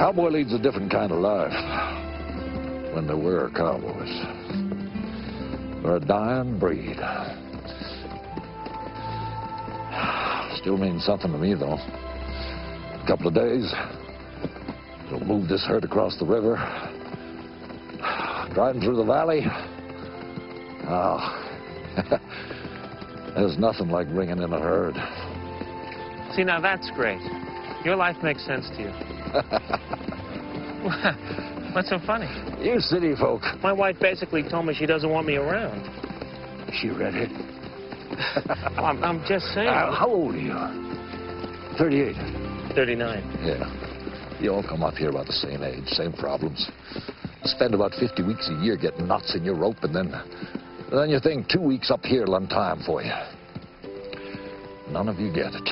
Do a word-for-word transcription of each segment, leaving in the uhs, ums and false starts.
cowboy leads a different kind of life. When they were cowboys. They're a dying breed. Still means something to me, though. A couple of days, we'll move this herd across the river. Driving through the valley. Oh, there's nothing like bringing in a herd. See, now that's great. Your life makes sense to you. What's so funny? You city folk. My wife basically told me she doesn't want me around. Is she redhead? Well, I'm, I'm just saying. Uh, how old are you? thirty-eight. thirty-nine. Yeah. You all come up here about the same age, same problems. Spend about fifty weeks a year getting knots in your rope, and then, then you think two weeks up here will untie for you. None of you get it.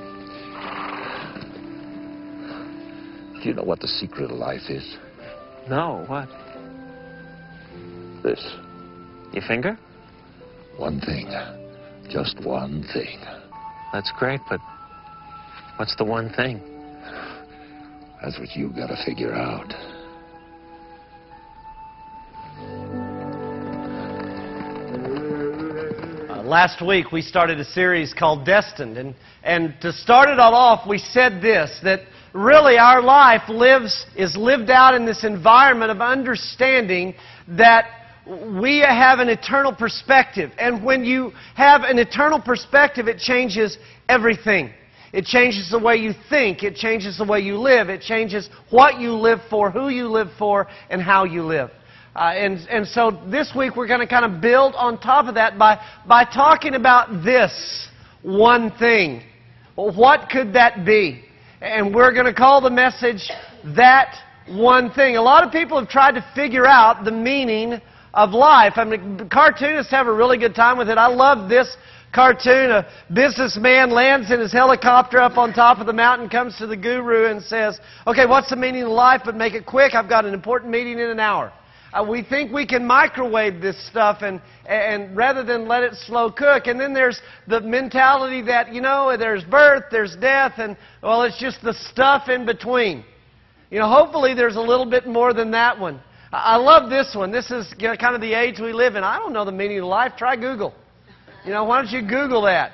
Do you know what the secret of life is? No, what? This. Your finger? One thing. Just one thing. That's great, but what's the one thing? That's what you gotta figure out. Uh, last week we started a series called Destined, and, and to start it all off, we said this, that really our life lives is lived out in this environment of understanding that we have an eternal perspective. And when you have an eternal perspective, it changes everything. It changes the way you think. It changes the way you live. It changes what you live for, who you live for, and how you live. Uh, and, and so this week we're going to kind of build on top of that by, by talking about this one thing. Well, what could that be? And we're going to call the message, That One Thing. A lot of people have tried to figure out the meaning of life. I mean, cartoonists have a really good time with it. I love this cartoon. A businessman lands in his helicopter up on top of the mountain, comes to the guru and says, okay, what's the meaning of life? But make it quick. I've got an important meeting in an hour. Uh, we think we can microwave this stuff and, and rather than let it slow cook. And then there's the mentality that, you know, there's birth, there's death, and, well, it's just the stuff in between. You know, hopefully there's a little bit more than that one. I love this one. This is, you know, kind of the age we live in. I don't know the meaning of life. Try Google. You know, why don't you Google that?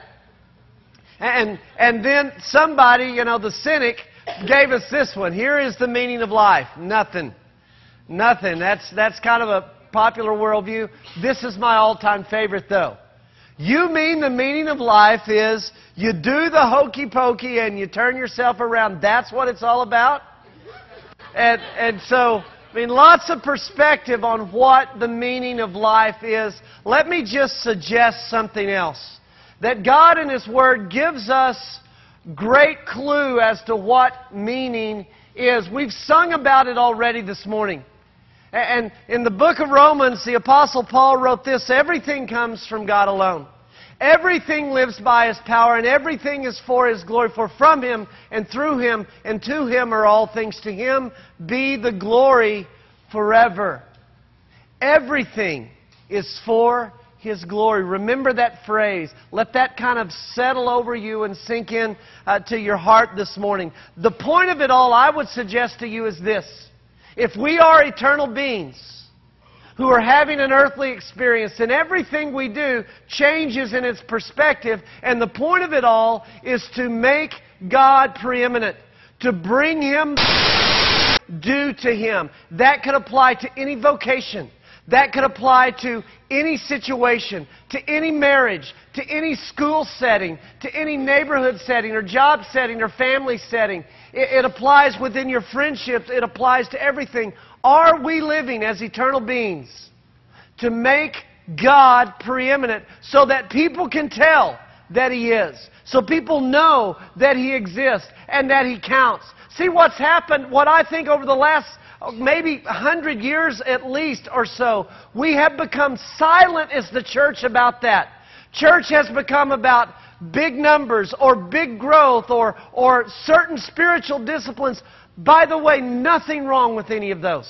And and then somebody, you know, the cynic, gave us this one. Here is the meaning of life. Nothing. Nothing. That's, that's kind of a popular worldview. This is my all-time favorite, though. You mean the meaning of life is you do the hokey pokey and you turn yourself around. That's what it's all about? And, and so... I mean, lots of perspective on what the meaning of life is. Let me just suggest something else. That God in His Word gives us great clue as to what meaning is. We've sung about it already this morning. And in the book of Romans, the Apostle Paul wrote this, everything comes from God alone. Everything lives by His power, and everything is for His glory. For from Him, and through Him, and to Him are all things. To Him be the glory forever. Everything is for His glory. Remember that phrase. Let that kind of settle over you and sink in uh, to your heart this morning. The point of it all, I would suggest to you, is this. If we are eternal beings who are having an earthly experience, and everything we do changes in its perspective. And the point of it all is to make God preeminent, to bring Him due to Him. That could apply to any vocation. That could apply to any situation, to any marriage, to any school setting, to any neighborhood setting or job setting or family setting. It, it applies within your friendships. It applies to everything. Are we living as eternal beings to make God preeminent so that people can tell that He is? So people know that He exists and that He counts. See what's happened, what I think over the last maybe a hundred years at least or so, we have become silent as the church about that. Church has become about big numbers or big growth or, or certain spiritual disciplines. By the way, nothing wrong with any of those.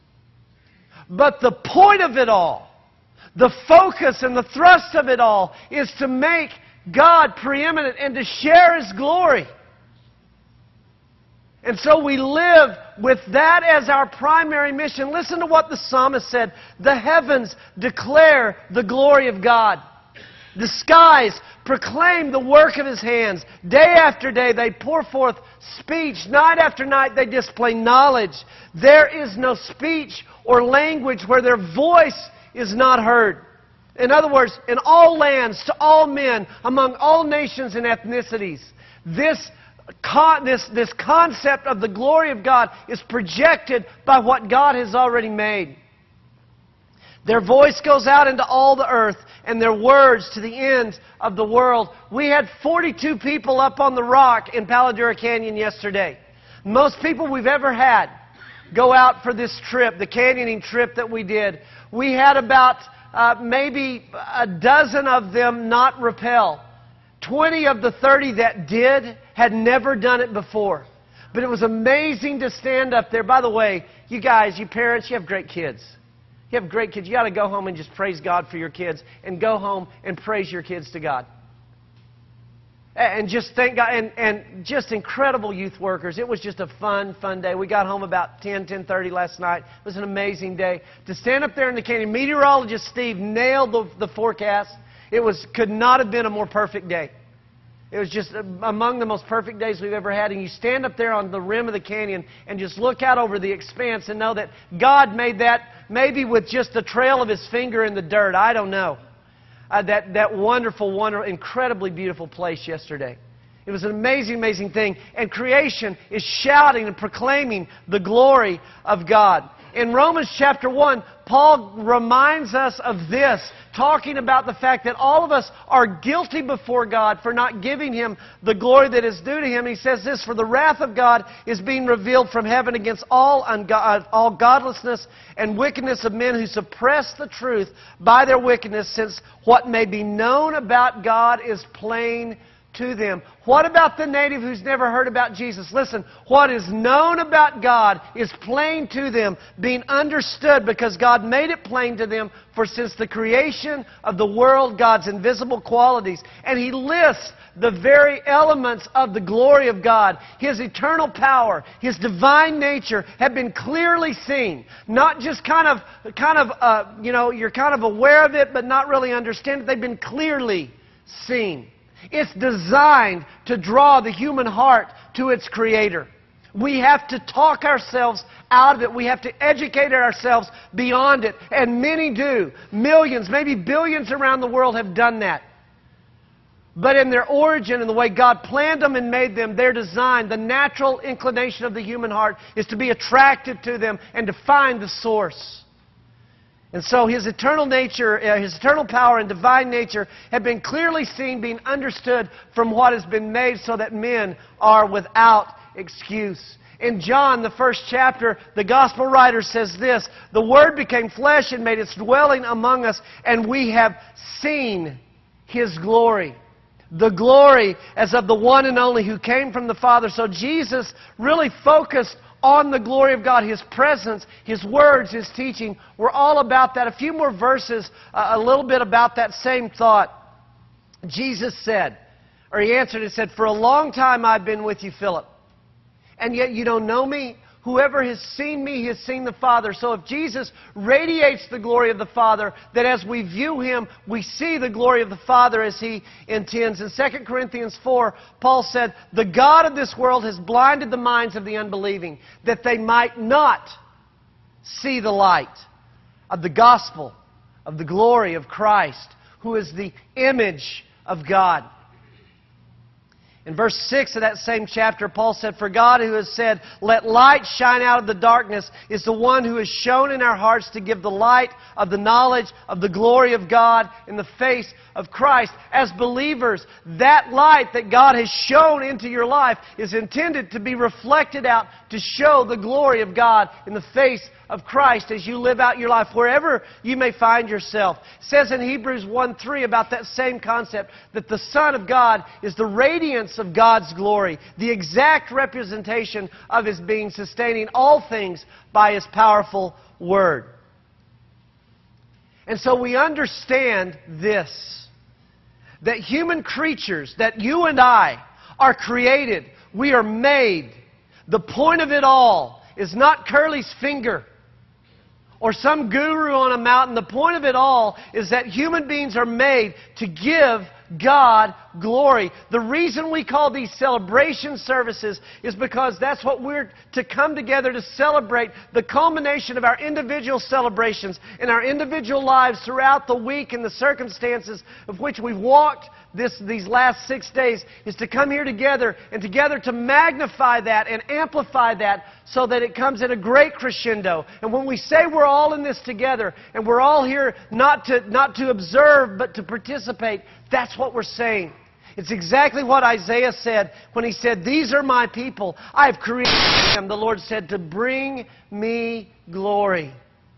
But the point of it all, the focus and the thrust of it all, is to make God preeminent and to share His glory. And so we live with that as our primary mission. Listen to what the psalmist said. The heavens declare the glory of God. The skies proclaim the work of His hands. Day after day they pour forth speech. Night after night they display knowledge. There is no speech or language where their voice is not heard. In other words, in all lands, to all men, among all nations and ethnicities, this Con, this, this concept of the glory of God is projected by what God has already made. Their voice goes out into all the earth, and their words to the ends of the world. We had forty-two people up on the rock in Palo Duro Canyon yesterday. Most people we've ever had go out for this trip, the canyoning trip that we did. We had about uh, maybe a dozen of them not rappel. Twenty of the thirty that did had never done it before. But it was amazing to stand up there. By the way, you guys, you parents, you have great kids. You have great kids. You got to go home and just praise God for your kids. And go home and praise your kids to God. And just thank God. And, and just incredible youth workers. It was just a fun, fun day. We got home about ten, ten thirty last night. It was an amazing day. To stand up there in the canyon, meteorologist Steve nailed the, the forecast. It was could not have been a more perfect day. It was just among the most perfect days we've ever had. And you stand up there on the rim of the canyon and just look out over the expanse and know that God made that maybe with just the trail of His finger in the dirt. I don't know. Uh, that, that wonderful, wonderful, incredibly beautiful place yesterday. It was an amazing, amazing thing. And creation is shouting and proclaiming the glory of God. In Romans chapter one, Paul reminds us of this, talking about the fact that all of us are guilty before God for not giving Him the glory that is due to Him. He says this, "For the wrath of God is being revealed from heaven against all, ungo- all godlessness and wickedness of men who suppress the truth by their wickedness, since what may be known about God is plain to them." What about the native who's never heard about Jesus? Listen, what is known about God is plain to them, being understood because God made it plain to them. For since the creation of the world, God's invisible qualities, and He lists the very elements of the glory of God, His eternal power, His divine nature, have been clearly seen. Not just kind of, kind of, uh, you know, you're kind of aware of it, but not really understand it. They've been clearly seen. It's designed to draw the human heart to its Creator. We have to talk ourselves out of it. We have to educate ourselves beyond it. And many do. Millions, maybe billions around the world have done that. But in their origin and the way God planned them and made them, their design, the natural inclination of the human heart is to be attracted to them and to find the source. And so His eternal nature, uh, His eternal power and divine nature have been clearly seen, being understood from what has been made, so that men are without excuse. In John, the first chapter, the Gospel writer says this, "The Word became flesh and made its dwelling among us, and we have seen His glory." The glory as of the one and only who came from the Father. So Jesus really focused on the glory of God. His presence, His words, His teaching were all about that. A few more verses, uh, a little bit about that same thought. Jesus said, or He answered and said, "For a long time I've been with you, Philip, and yet you don't know me. Whoever has seen me has seen the Father." So if Jesus radiates the glory of the Father, that as we view Him, we see the glory of the Father as He intends. In Second Corinthians four, Paul said, "The God of this world has blinded the minds of the unbelieving, that they might not see the light of the gospel of the glory of Christ, who is the image of God." In verse six of that same chapter, Paul said, "For God, who has said, 'Let light shine out of the darkness,' is the one who has shown in our hearts to give the light of the knowledge of the glory of God in the face of Christ." As believers, that light that God has shown into your life is intended to be reflected out to show the glory of God in the face of Christ as you live out your life, wherever you may find yourself. It says in Hebrews one three about that same concept, that the Son of God is the radiance of God's glory, the exact representation of His being, sustaining all things by His powerful Word. And so we understand this, that human creatures, that you and I are created, we are made The point of it all is not Curly's finger or some guru on a mountain. The point of it all is that human beings are made to give God glory. The reason we call these celebration services is because that's what we're to come together to celebrate, the culmination of our individual celebrations in our individual lives throughout the week and the circumstances of which we've walked this, these last six days, is to come here together and together to magnify that and amplify that so that it comes in a great crescendo. And when we say we're all in this together and we're all here not to, not to observe but to participate, that's what we're saying. It's exactly what Isaiah said when he said, "These are my people. I have created them," the Lord said, "to bring me glory."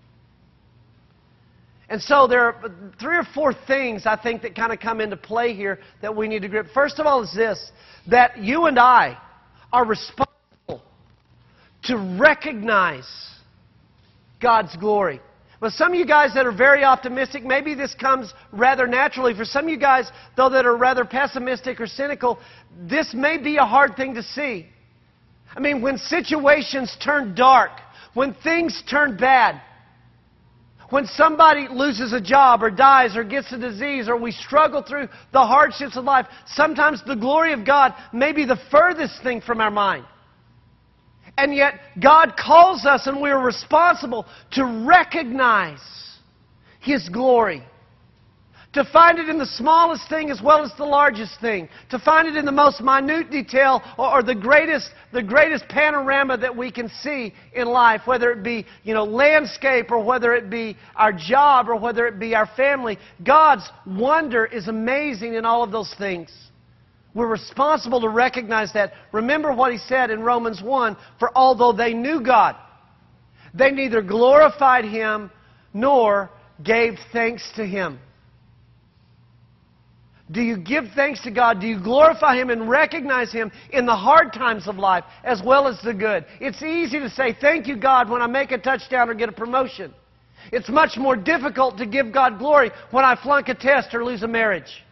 And so there are three or four things, I think, that kind of come into play here that we need to grip. First of all is this, that you and I are responsible to recognize God's glory. But some of you guys that are very optimistic, maybe this comes rather naturally. For some of you guys, though, that are rather pessimistic or cynical, this may be a hard thing to see. I mean, when situations turn dark, when things turn bad, when somebody loses a job or dies or gets a disease or we struggle through the hardships of life, sometimes the glory of God may be the furthest thing from our mind. And yet, God calls us and we're responsible to recognize His glory. To find it in the smallest thing as well as the largest thing. To find it in the most minute detail or, or the greatest, the greatest panorama that we can see in life. Whether it be, you know, landscape or whether it be our job or whether it be our family. God's wonder is amazing in all of those things. We're responsible to recognize that. Remember what He said in Romans one, "For although they knew God, they neither glorified Him nor gave thanks to Him." Do you give thanks to God? Do you glorify Him and recognize Him in the hard times of life as well as the good? It's easy to say, "Thank you, God," when I make a touchdown or get a promotion. It's much more difficult to give God glory when I flunk a test or lose a marriage.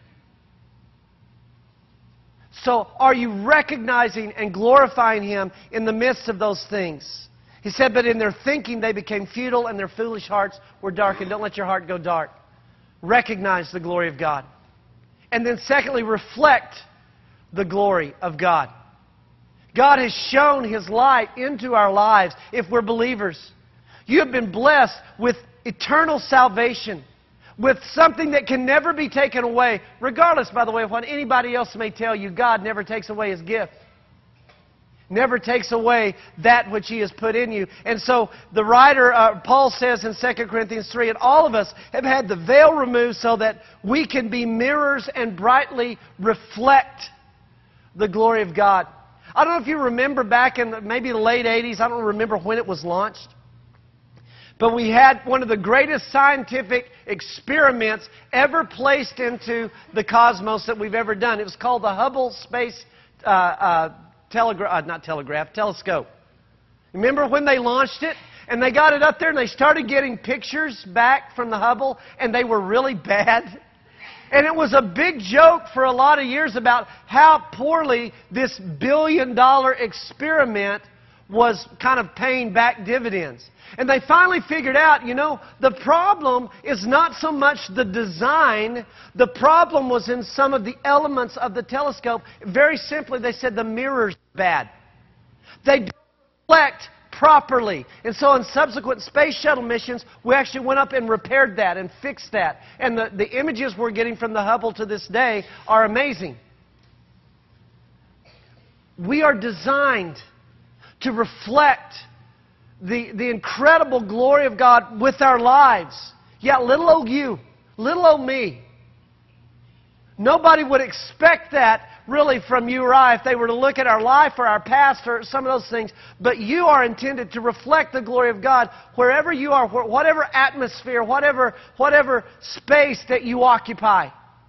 So, are you recognizing and glorifying Him in the midst of those things? He said, "But in their thinking they became futile and their foolish hearts were darkened." Don't let your heart go dark. Recognize the glory of God. And then secondly, reflect the glory of God. God has shown His light into our lives if we're believers. You have been blessed with eternal salvation, with something that can never be taken away, regardless, by the way, of what anybody else may tell you. God never takes away His gift. Never takes away that which He has put in you. And so the writer, uh, Paul says in Second Corinthians three, and all of us have had the veil removed so that we can be mirrors and brightly reflect the glory of God. I don't know if you remember back in the, maybe the late eighties, I don't remember when it was launched, but we had one of the greatest scientific experiments ever placed into the cosmos that we've ever done. It was called the Hubble Space uh, uh, Telegraph, uh, not telegraph, telescope. Remember when they launched it? And they got it up there and they started getting pictures back from the Hubble and they were really bad. And it was a big joke for a lot of years about how poorly this billion dollar experiment was kind of paying back dividends. And they finally figured out, you know, the problem is not so much the design. The problem was in some of the elements of the telescope. Very simply, they said the mirror's bad. They don't reflect properly. And so in subsequent space shuttle missions, we actually went up and repaired that and fixed that. And the, the images we're getting from the Hubble to this day are amazing. We are designed to reflect the, the incredible glory of God with our lives. Yeah, little old you, little old me. Nobody would expect that really from you or I if they were to look at our life or our past or some of those things. But you are intended to reflect the glory of God wherever you are, whatever atmosphere, whatever, whatever space that you occupy.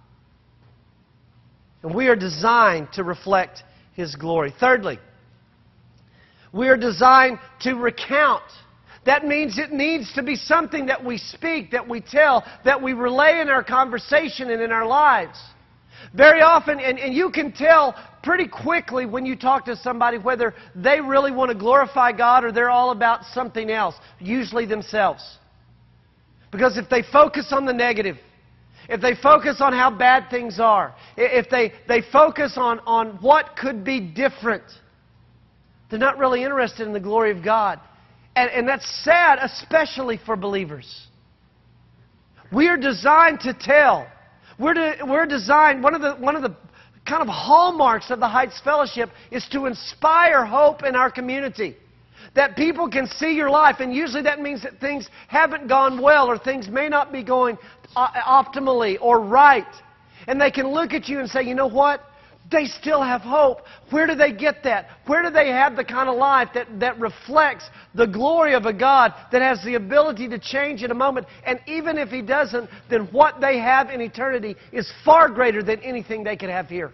And we are designed to reflect His glory. Thirdly, we are designed to recount. That means it needs to be something that we speak, that we tell, that we relay in our conversation and in our lives. Very often, and, and you can tell pretty quickly when you talk to somebody whether they really want to glorify God or they're all about something else, usually themselves. Because if they focus on the negative, if they focus on how bad things are, if they, they focus on, on what could be different, they're not really interested in the glory of God. And, and that's sad, especially for believers. We are designed to tell. We're, to, we're designed, one of the, one of the kind of hallmarks of the Heights Fellowship is to inspire hope in our community. That people can see your life, and usually that means that things haven't gone well or things may not be going optimally or right. And they can look at you and say, you know what? They still have hope. Where do they get that? Where do they have the kind of life that, that reflects the glory of a God that has the ability to change in a moment? And even if He doesn't, then what they have in eternity is far greater than anything they could have here.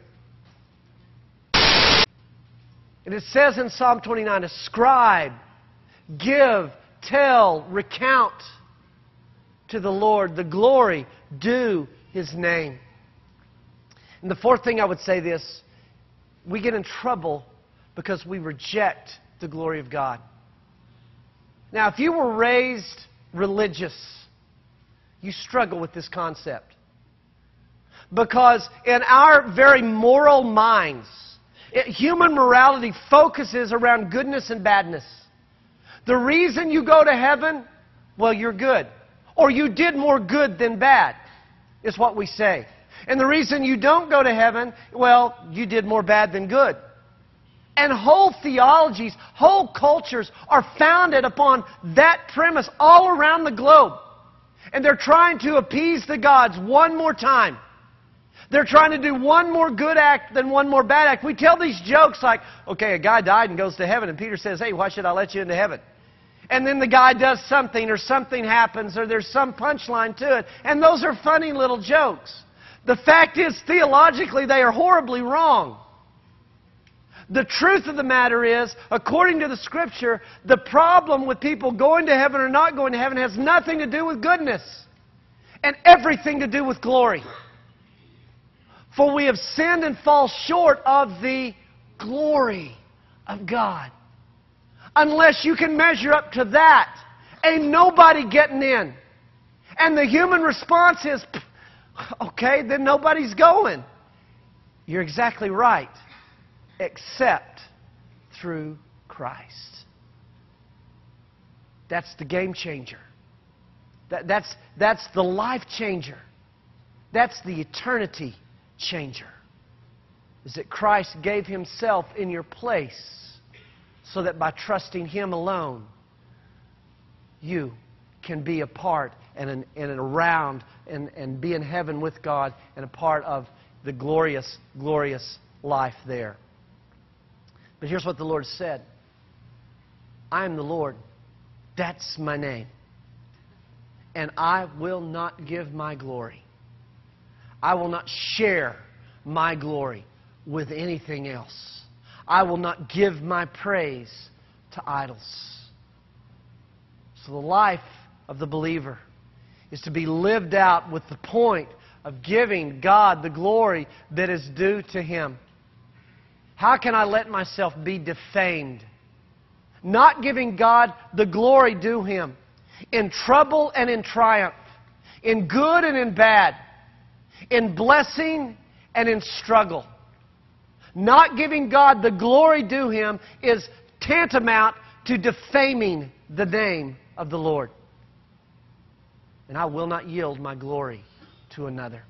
And it says in Psalm twenty-nine, ascribe, give, tell, recount to the Lord the glory due His name. And the fourth thing I would say this, we get in trouble because we reject the glory of God. Now, if you were raised religious, you struggle with this concept. Because in our very moral minds, it, human morality focuses around goodness and badness. The reason you go to heaven, well, you're good. Or you did more good than bad, is what we say. And the reason you don't go to heaven, well, you did more bad than good. And whole theologies, whole cultures are founded upon that premise all around the globe. And they're trying to appease the gods one more time. They're trying to do one more good act than one more bad act. We tell these jokes like, okay, a guy died and goes to heaven, and Peter says, hey, why should I let you into heaven? And then the guy does something, or something happens, or there's some punchline to it. And those are funny little jokes. The fact is, theologically, they are horribly wrong. The truth of the matter is, according to the Scripture, the problem with people going to heaven or not going to heaven has nothing to do with goodness and everything to do with glory. For we have sinned and fall short of the glory of God. Unless you can measure up to that, ain't nobody getting in. And the human response is, okay, then nobody's going. You're exactly right. Except through Christ. That's the game changer. That, that's, that's the life changer. That's the eternity changer. Is that Christ gave Himself in your place so that by trusting Him alone, you can be a part and, an, and around and, and be in heaven with God and a part of the glorious, glorious life there. But here's what the Lord said. I am the Lord. That's my name. And I will not give my glory. I will not share my glory with anything else. I will not give my praise to idols. So the life of the believer is to be lived out with the point of giving God the glory that is due to Him. How can I let myself be defamed? Not giving God the glory due Him. In trouble and in triumph. In good and in bad. In blessing and in struggle. Not giving God the glory due Him is tantamount to defaming the name of the Lord. And I will not yield my glory to another.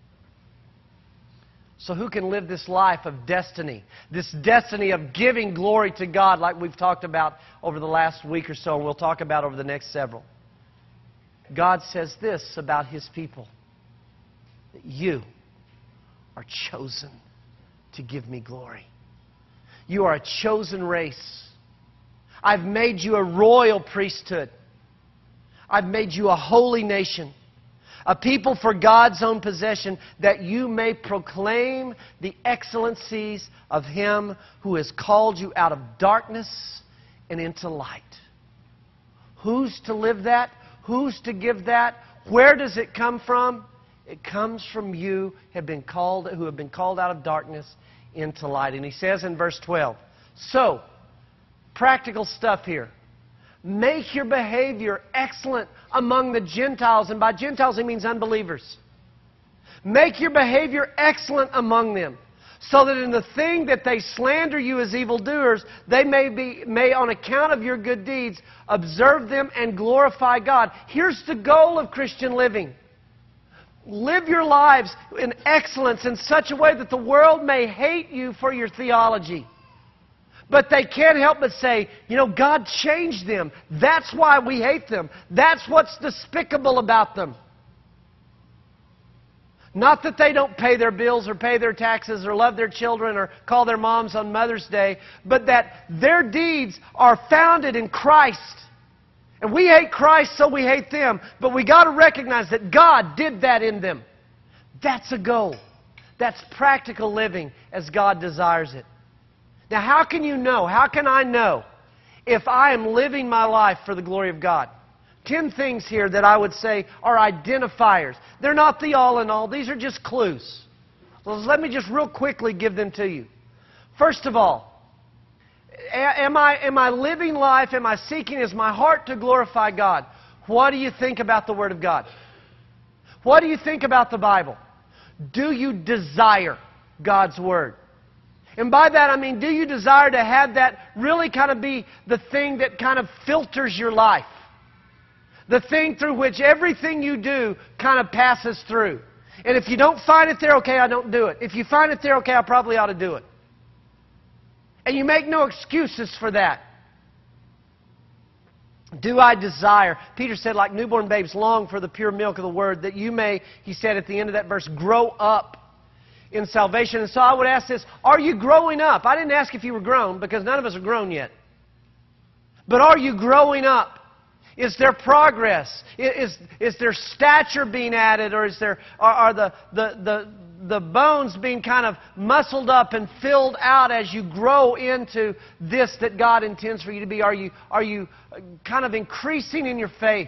So who can live this life of destiny? This destiny of giving glory to God like we've talked about over the last week or so, and we'll talk about over the next several. God says this about His people. That you are chosen to give me glory. You are a chosen race. I've made you a royal priesthood. I've made you a holy nation. A people for God's own possession, that you may proclaim the excellencies of Him who has called you out of darkness and into light. Who's to live that? Who's to give that? Where does it come from? It comes from you have been called, who have been called out of darkness into light. And he says in verse twelve, so, practical stuff here. Make your behavior excellent among the Gentiles. And by Gentiles, he means unbelievers. Make your behavior excellent among them, so that in the thing that they slander you as evildoers, they may, be, may, on account of your good deeds, observe them and glorify God. Here's the goal of Christian living. Live your lives in excellence in such a way that the world may hate you for your theology. But they can't help but say, you know, God changed them. That's why we hate them. That's what's despicable about them. Not that they don't pay their bills or pay their taxes or love their children or call their moms on Mother's Day, but that their deeds are founded in Christ. And we hate Christ, so we hate them. But we got to recognize that God did that in them. That's a goal. That's practical living as God desires it. Now, how can you know? How can I know if I am living my life for the glory of God? Ten things here that I would say are identifiers. They're not the all-in-all. These are just clues. So let me just real quickly give them to you. First of all, am I, am I living life, am I seeking, is my heart to glorify God? What do you think about the Word of God? What do you think about the Bible? Do you desire God's Word? And by that I mean, do you desire to have that really kind of be the thing that kind of filters your life? The thing through which everything you do kind of passes through. And if you don't find it there, okay, I don't do it. If you find it there, okay, I probably ought to do it. And you make no excuses for that. Do I desire? Peter said, like newborn babes, long for the pure milk of the Word, that you may, he said at the end of that verse, grow up in salvation. And so I would ask this, are you growing up? I didn't ask if you were grown, because none of us are grown yet. But are you growing up? Is there progress? Is, is there stature being added? Or is there, are, are the, the, the, the bones being kind of muscled up and filled out as you grow into this that God intends for you to be? Are you, are you kind of increasing in your faith?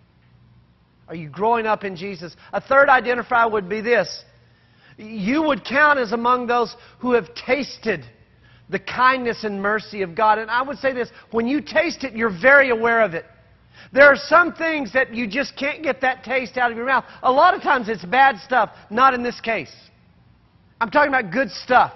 Are you growing up in Jesus? A third identifier would be this. You would count as among those who have tasted the kindness and mercy of God. And I would say this, when you taste it, you're very aware of it. There are some things that you just can't get that taste out of your mouth. A lot of times it's bad stuff, not in this case. I'm talking about good stuff.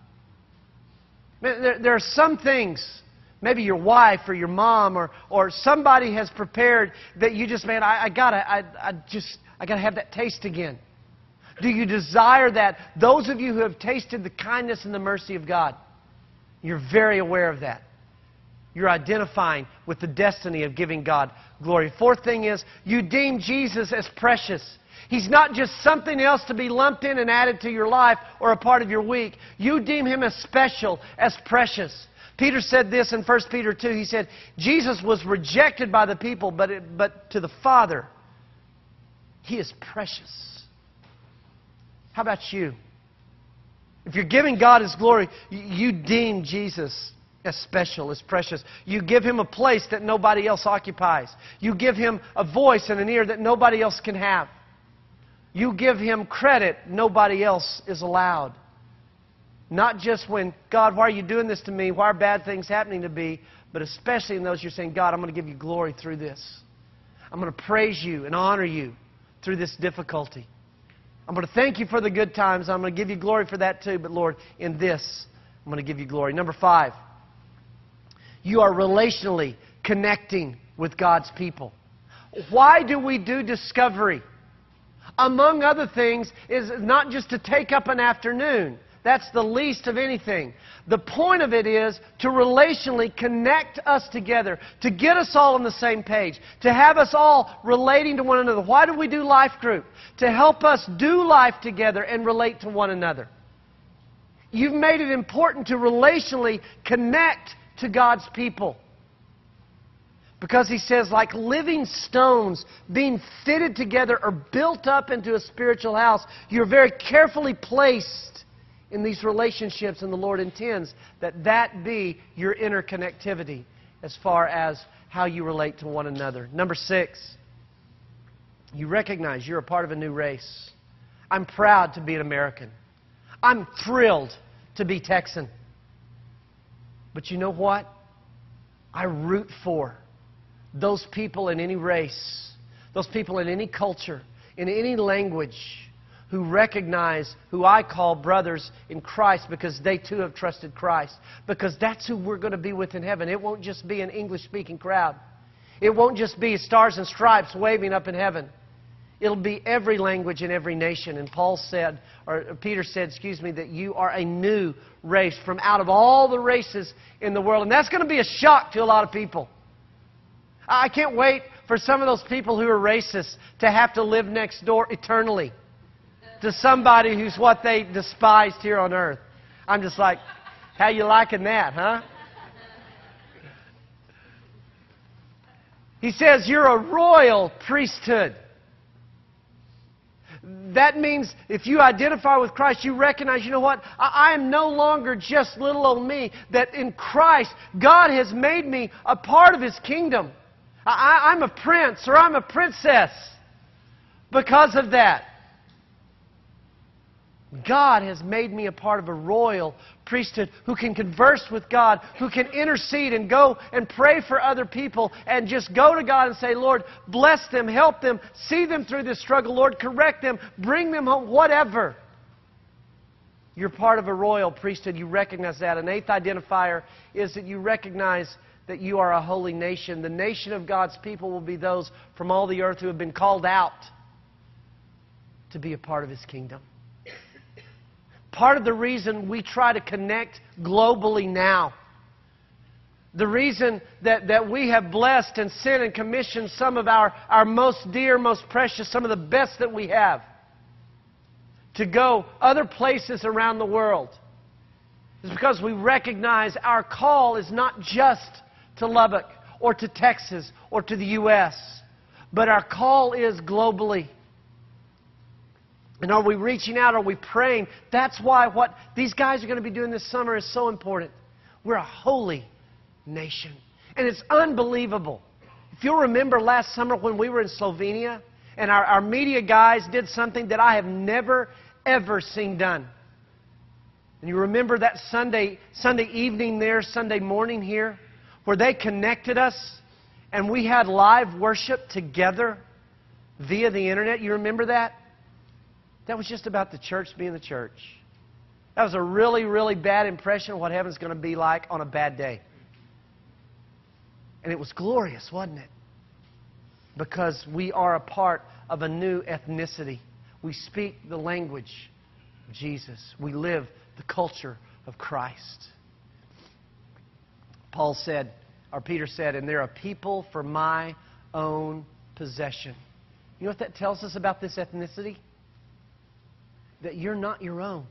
There, there are some things, maybe your wife or your mom or, or somebody has prepared that you just, man, I, I gotta, I, I just, I gotta have that taste again. Do you desire that? Those of you who have tasted the kindness and the mercy of God, you're very aware of that. You're identifying with the destiny of giving God glory. Fourth thing is, you deem Jesus as precious. He's not just something else to be lumped in and added to your life or a part of your week. You deem Him as special, as precious. Peter said this in First Peter two. He said, Jesus was rejected by the people, but, it, but to the Father, He is precious. How about you? If you're giving God His glory, you deem Jesus as special, as precious. You give Him a place that nobody else occupies. You give Him a voice and an ear that nobody else can have. You give Him credit nobody else is allowed. Not just when, God, why are you doing this to me? Why are bad things happening to me? But especially in those you're saying, God, I'm going to give you glory through this. I'm going to praise you and honor you through this difficulty. I'm going to thank you for the good times. I'm going to give you glory for that too. But Lord, in this, I'm going to give you glory. Number five. You are relationally connecting with God's people. Why do we do discovery? Among other things, is not just to take up an afternoon. That's the least of anything. The point of it is to relationally connect us together, to get us all on the same page, to have us all relating to one another. Why do we do life group? To help us do life together and relate to one another. You've made it important to relationally connect to God's people. Because He says, like living stones being fitted together or built up into a spiritual house, you're very carefully placed in these relationships, and the Lord intends that that be your interconnectivity as far as how you relate to one another. Number six, you recognize you're a part of a new race. I'm proud to be an American. I'm thrilled to be Texan. But you know what? I root for those people in any race, those people in any culture, in any language, who recognize who I call brothers in Christ because they too have trusted Christ. Because that's who we're going to be with in heaven. It won't just be an English-speaking crowd. It won't just be stars and stripes waving up in heaven. It'll be every language and every nation. And Paul said, or Peter said, excuse me, that you are a new race from out of all the races in the world. And that's going to be a shock to a lot of people. I can't wait for some of those people who are racist to have to live next door eternally to somebody who's what they despised here on earth. I'm just like, how you liking that, huh? He says you're a royal priesthood. That means if you identify with Christ, you recognize, you know what? I, I am no longer just little old me. That in Christ, God has made me a part of His kingdom. I, I'm a prince or I'm a princess because of that. God has made me a part of a royal priesthood who can converse with God, who can intercede and go and pray for other people and just go to God and say, Lord, bless them, help them, see them through this struggle. Lord, correct them, bring them home, whatever. You're part of a royal priesthood. You recognize that. An eighth identifier is that you recognize that you are a holy nation. The nation of God's people will be those from all the earth who have been called out to be a part of His kingdom. Part of the reason we try to connect globally now, the reason that, that we have blessed and sent and commissioned some of our, our most dear, most precious, some of the best that we have, to go other places around the world, is because we recognize our call is not just to Lubbock or to Texas or to the U S, but our call is globally. And are we reaching out? Are we praying? That's why what these guys are going to be doing this summer is so important. We're a holy nation. And it's unbelievable. If you'll remember last summer when we were in Slovenia, and our, our media guys did something that I have never, ever seen done. And you remember that Sunday, Sunday evening there, Sunday morning here, where they connected us, and we had live worship together via the internet. You remember that? That was just about the church being the church. That was a really, really bad impression of what heaven's going to be like on a bad day. And it was glorious, wasn't it? Because we are a part of a new ethnicity. We speak the language of Jesus. We live the culture of Christ. Paul said, or Peter said, and they're a people for my own possession. You know what that tells us about this ethnicity? That you're not your own.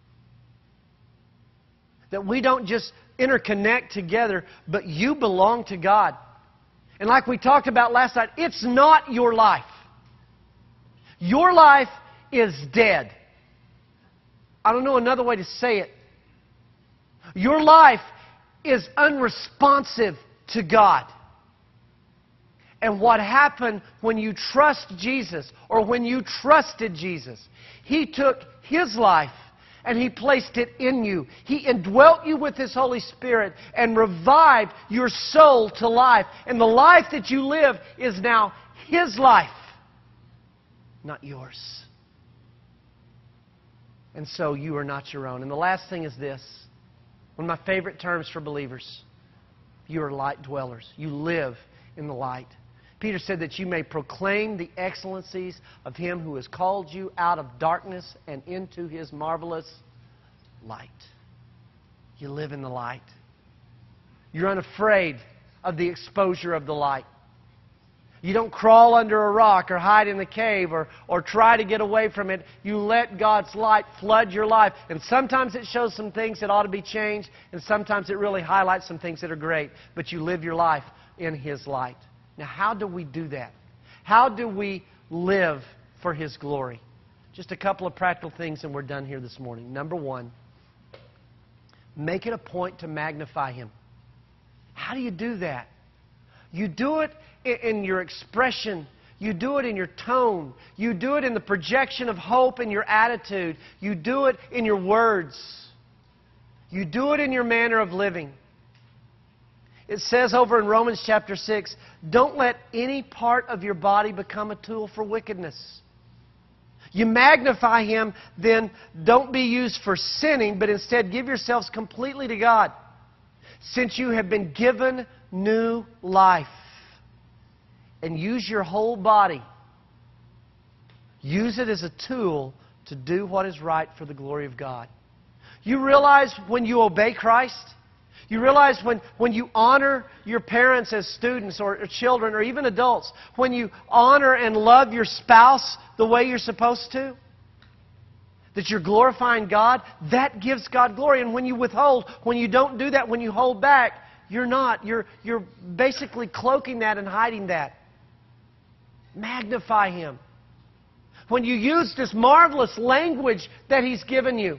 That we don't just interconnect together, but you belong to God. And like we talked about last night, it's not your life. Your life is dead. I don't know another way to say it. Your life is unresponsive to God. And what happened when you trust Jesus, or when you trusted Jesus, He took His life and He placed it in you. He indwelt you with His Holy Spirit and revived your soul to life. And the life that you live is now His life, not yours. And so you are not your own. And the last thing is this. One of my favorite terms for believers. You are light dwellers. You live in the light. Peter said that you may proclaim the excellencies of Him who has called you out of darkness and into His marvelous light. You live in the light. You're unafraid of the exposure of the light. You don't crawl under a rock or hide in the cave or, or try to get away from it. You let God's light flood your life. And sometimes it shows some things that ought to be changed, and sometimes it really highlights some things that are great. But you live your life in His light. Now, how do we do that? How do we live for His glory? Just a couple of practical things and we're done here this morning. Number one, make it a point to magnify Him. How do you do that? You do it in your expression. You do it in your tone. You do it in the projection of hope in your attitude. You do it in your words. You do it in your manner of living. It says over in Romans chapter six, don't let any part of your body become a tool for wickedness. You magnify Him, then don't be used for sinning, but instead give yourselves completely to God, since you have been given new life. And use your whole body. Use it as a tool to do what is right for the glory of God. You realize when you obey Christ, you realize when, when you honor your parents as students or, or children or even adults, when you honor and love your spouse the way you're supposed to, that you're glorifying God, that gives God glory. And when you withhold, when you don't do that, when you hold back, you're not. You're, you're basically cloaking that and hiding that. Magnify Him. When you use this marvelous language that He's given you,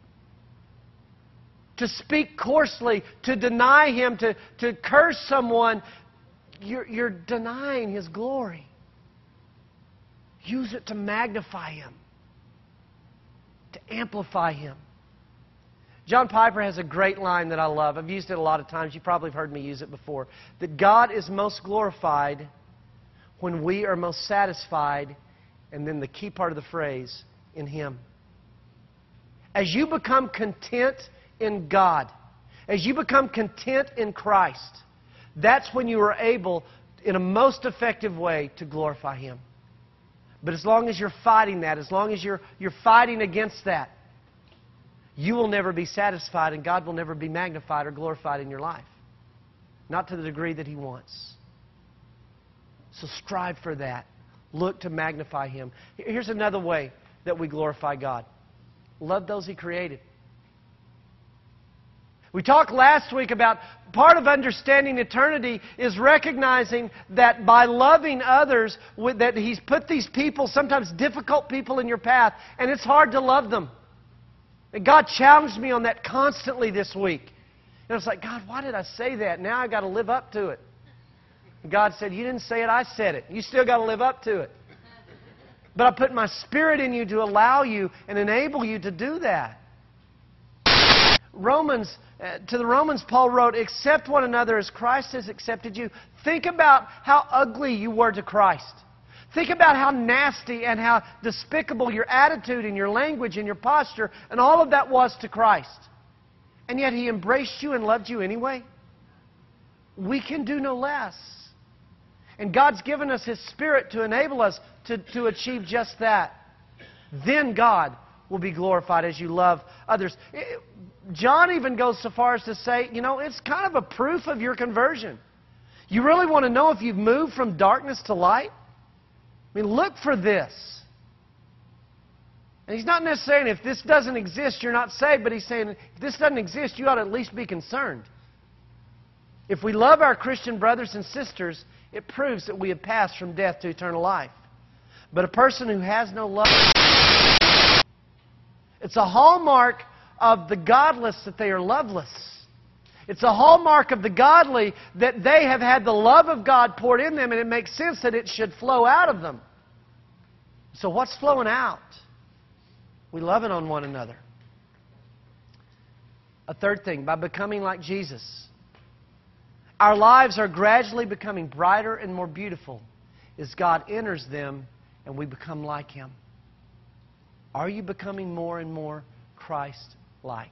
to speak coarsely, to deny Him, to, to curse someone, you're, you're denying His glory. Use it to magnify Him, to amplify Him. John Piper has a great line that I love. I've used it a lot of times. You probably have heard me use it before. That God is most glorified when we are most satisfied, and then the key part of the phrase, in Him. As you become content in God, as you become content in Christ, that's when you are able, in a most effective way, to glorify Him. But as long as you're fighting that, as long as you're, you're fighting against that, you will never be satisfied, and God will never be magnified or glorified in your life. Not to the degree that He wants. So strive for that. Look to magnify Him. Here's another way that we glorify God. Love those He created. We talked last week about part of understanding eternity is recognizing that by loving others, that He's put these people, sometimes difficult people in your path, and it's hard to love them. And God challenged me on that constantly this week. And I was like, God, why did I say that? Now I've got to live up to it. And God said, you didn't say it, I said it. You still got to live up to it. But I put my Spirit in you to allow you and enable you to do that. Romans, uh, to the Romans, Paul wrote, accept one another as Christ has accepted you. Think about how ugly you were to Christ. Think about how nasty and how despicable your attitude and your language and your posture and all of that was to Christ. And yet He embraced you and loved you anyway. We can do no less. And God's given us His Spirit to enable us to, to achieve just that. Then God will be glorified as you love others. It, John even goes so far as to say, you know, it's kind of a proof of your conversion. You really want to know if you've moved from darkness to light? I mean, look for this. And he's not necessarily saying if this doesn't exist, you're not saved, but he's saying if this doesn't exist, you ought to at least be concerned. If we love our Christian brothers and sisters, it proves that we have passed from death to eternal life. But a person who has no love, it's a hallmark of the godless that they are loveless. It's a hallmark of the godly that they have had the love of God poured in them, and it makes sense that it should flow out of them. So what's flowing out? We love it on one another. A third thing, by becoming like Jesus. Our lives are gradually becoming brighter and more beautiful as God enters them and we become like Him. Are you becoming more and more Christ-like?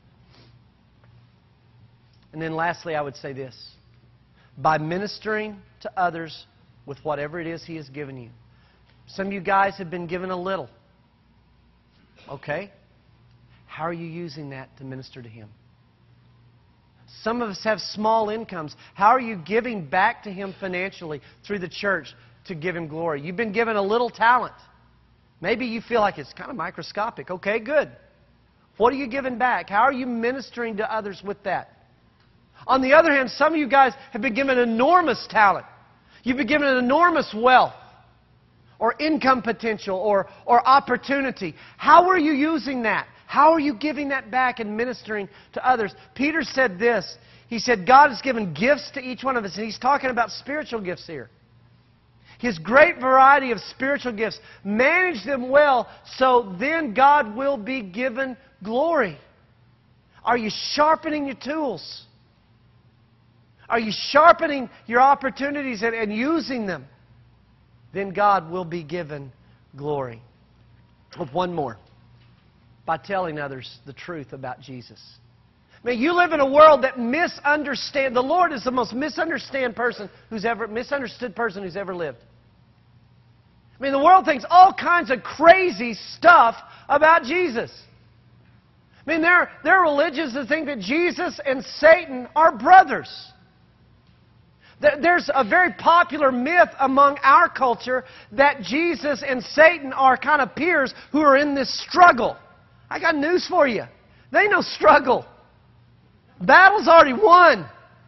And then lastly, I would say this. By ministering to others with whatever it is He has given you. Some of you guys have been given a little. Okay? How are you using that to minister to Him? Some of us have small incomes. How are you giving back to Him financially through the church to give Him glory? You've been given a little talent. Maybe you feel like it's kind of microscopic. Okay, good. What are you giving back? How are you ministering to others with that? On the other hand, some of you guys have been given enormous talent. You've been given an enormous wealth or income potential or, or opportunity. How are you using that? How are you giving that back and ministering to others? Peter said this. He said, God has given gifts to each one of us. And he's talking about spiritual gifts here. His great variety of spiritual gifts. Manage them well so then God will be given glory. Are you sharpening your tools? Are you sharpening your opportunities and, and using them? Then God will be given glory. With one more. By telling others the truth about Jesus. I mean, you live in a world that misunderstands. The Lord is the most misunderstood person who's ever misunderstood person who's ever lived. I mean, the world thinks all kinds of crazy stuff about Jesus. I mean, there, there are religions that think that Jesus and Satan are brothers. There's a very popular myth among our culture that Jesus and Satan are kind of peers who are in this struggle. I got news for you. They ain't no struggle. Battle's already won.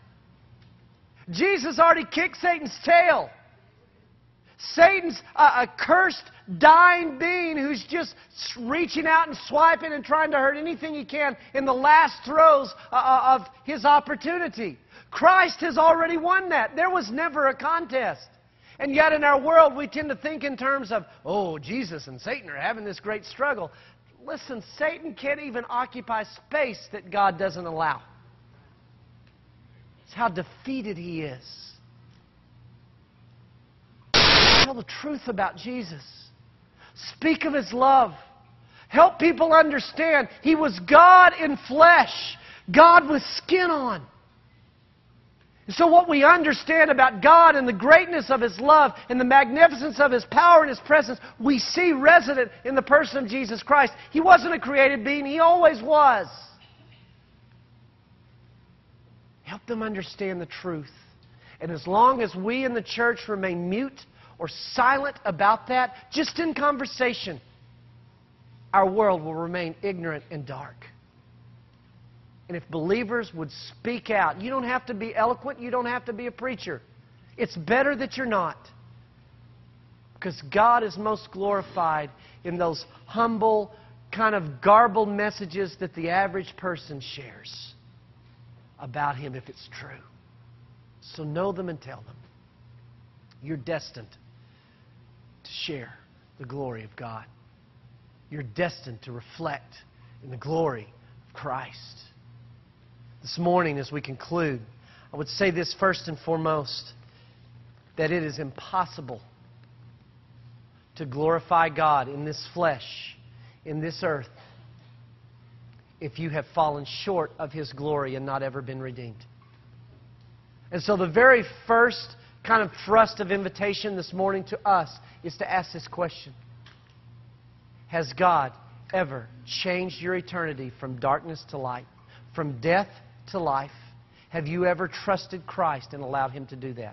Jesus already kicked Satan's tail. Satan's a, a cursed, dying being who's just reaching out and swiping and trying to hurt anything he can in the last throes uh, of his opportunity. Christ has already won that. There was never a contest. And yet in our world we tend to think in terms of, oh, Jesus and Satan are having this great struggle. Listen, Satan can't even occupy space that God doesn't allow. It's how defeated he is. Tell the truth about Jesus. Speak of His love. Help people understand He was God in flesh. God with skin on. And so what we understand about God and the greatness of His love and the magnificence of His power and His presence, we see resident in the person of Jesus Christ. He wasn't a created being. He always was. Help them understand the truth. And as long as we in the church remain mute or silent about that, just in conversation, our world will remain ignorant and dark. And if believers would speak out, you don't have to be eloquent, you don't have to be a preacher. It's better that you're not. Because God is most glorified in those humble, kind of garbled messages that the average person shares about Him if it's true. So know them and tell them. You're destined to share the glory of God. You're destined to reflect in the glory of Christ. This morning, as we conclude, I would say this first and foremost, that it is impossible to glorify God in this flesh, in this earth, if you have fallen short of His glory and not ever been redeemed. And so the very first kind of thrust of invitation this morning to us is to ask this question. Has God ever changed your eternity from darkness to light, from death to life? Have you ever trusted Christ and allowed Him to do that?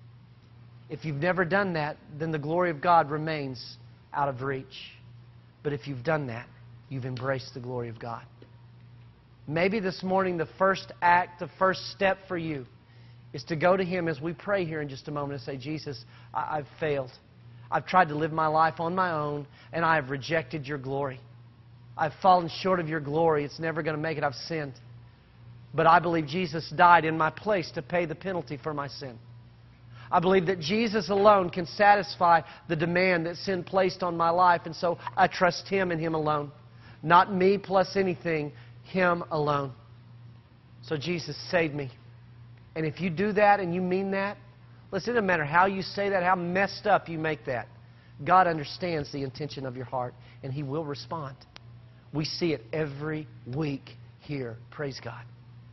If you've never done that, then the glory of God remains out of reach. But if you've done that, you've embraced the glory of God. Maybe this morning the first act, the first step for you is to go to Him as we pray here in just a moment and say, Jesus, I- I've failed. I've tried to live my life on my own, and I have rejected Your glory. I've fallen short of Your glory. It's never going to make it. I've sinned. But I believe Jesus died in my place to pay the penalty for my sin. I believe that Jesus alone can satisfy the demand that sin placed on my life, and so I trust Him and Him alone. Not me plus anything, Him alone. So Jesus, save me. And if you do that and you mean that, listen, it doesn't matter how you say that, how messed up you make that. God understands the intention of your heart, and He will respond. We see it every week here. Praise God.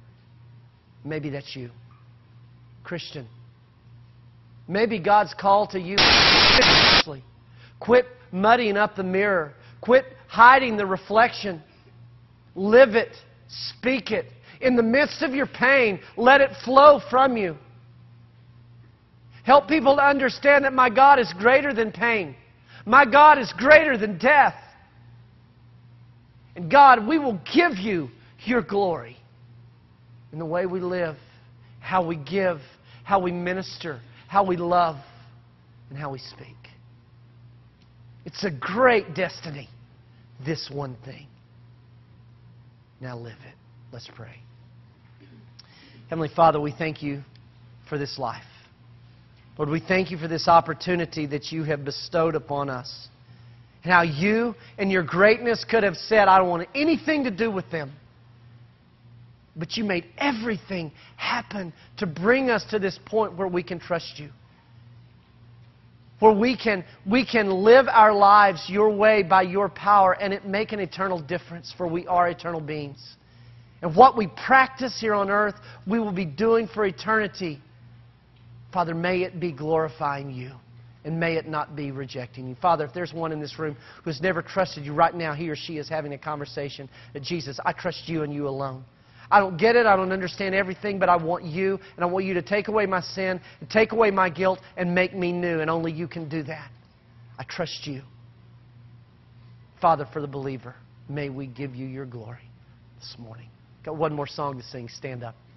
Maybe that's you. Christian. Maybe God's call to you. Quit muddying up the mirror. Quit hiding the reflection. Live it. Speak it. In the midst of your pain, let it flow from you. Help people to understand that my God is greater than pain. My God is greater than death. And God, we will give You Your glory in the way we live, how we give, how we minister, how we love, and how we speak. It's a great destiny, this one thing. Now live it. Let's pray. Heavenly Father, we thank You for this life. Lord, we thank You for this opportunity that You have bestowed upon us. And how You and Your greatness could have said, I don't want anything to do with them. But You made everything happen to bring us to this point where we can trust You. Where we can, we can live our lives Your way by Your power and it make an eternal difference, for we are eternal beings. And what we practice here on earth, we will be doing for eternity. Father, may it be glorifying You, and may it not be rejecting You. Father, if there's one in this room who's never trusted You, right now he or she is having a conversation that, Jesus, I trust You and You alone. I don't get it, I don't understand everything, but I want You, and I want You to take away my sin, and take away my guilt, and make me new, and only You can do that. I trust You. Father, for the believer, may we give You Your glory this morning. Got one more song to sing. Stand up.